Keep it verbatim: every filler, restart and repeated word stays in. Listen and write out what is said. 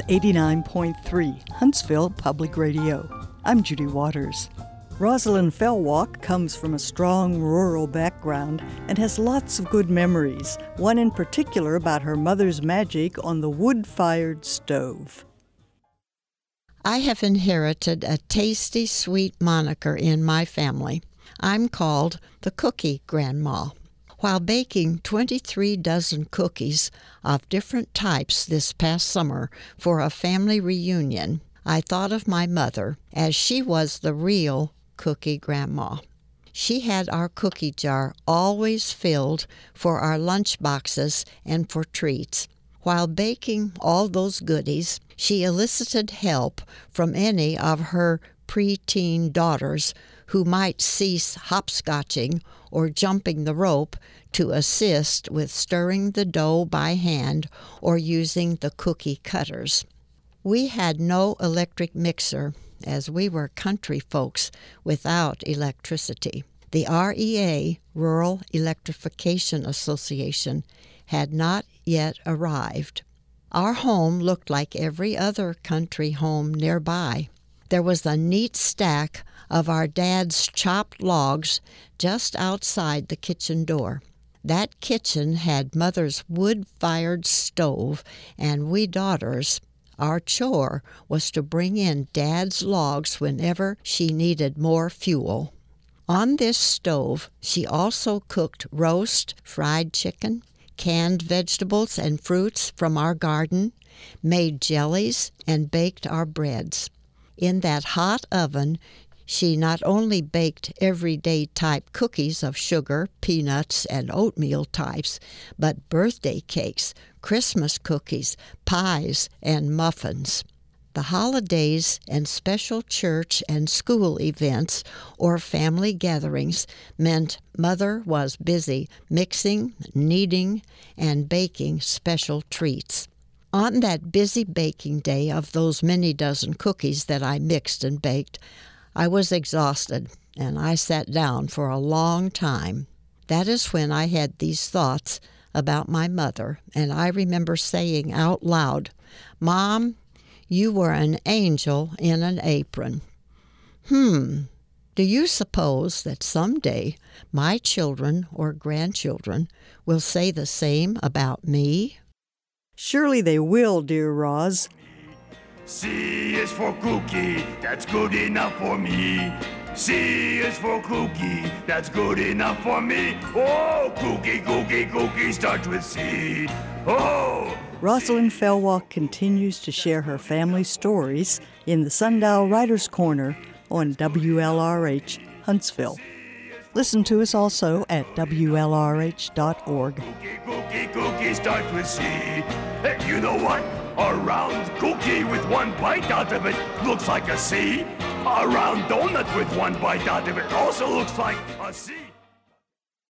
eighty-nine point three, Huntsville Public Radio. I'm Judy Waters. Rosalind Fellwalk comes from a strong rural background and has lots of good memories, one in particular about her mother's magic on the wood-fired stove. I have inherited a tasty, sweet moniker in my family. I'm called the Cookie Grandma. While baking twenty-three dozen cookies of different types this past summer for a family reunion, I thought of my mother as she was the real Cookie Grandma. She had our cookie jar always filled for our lunch boxes and for treats. While baking all those goodies, she elicited help from any of her preteen daughters who might cease hopscotching or jumping the rope to assist with stirring the dough by hand or using the cookie cutters. We had no electric mixer, as we were country folks without electricity. The R E A, Rural Electrification Association, had not yet arrived. Our home looked like every other country home nearby. There was a neat stack of our dad's chopped logs just outside the kitchen door. That kitchen had Mother's wood-fired stove, and we daughters, our chore was to bring in Dad's logs whenever she needed more fuel. On this stove, she also cooked roast, fried chicken, canned vegetables and fruits from our garden, made jellies, and baked our breads. In that hot oven, she not only baked everyday type cookies of sugar, peanuts, and oatmeal types, but birthday cakes, Christmas cookies, pies, and muffins. The holidays and special church and school events or family gatherings meant Mother was busy mixing, kneading, and baking special treats. On that busy baking day of those many dozen cookies that I mixed and baked, I was exhausted, and I sat down for a long time. That is when I had these thoughts about my mother, and I remember saying out loud, "Mom, you were an angel in an apron." Hmm, do you suppose that someday my children or grandchildren will say the same about me? Surely they will, dear Roz. C is for cookie, that's good enough for me. C is for cookie, that's good enough for me. Oh, cookie, cookie, cookie starts with C. Oh! Rosalind Fellwalk continues to share her family stories in the Sundial Writers' Corner on W L R H Huntsville. Listen to us also at W L R H dot org. Cookie, cookie, cookie starts with C. Hey, you know what? A round cookie with one bite out of it looks like a C. A round donut with one bite out of it also looks like a C.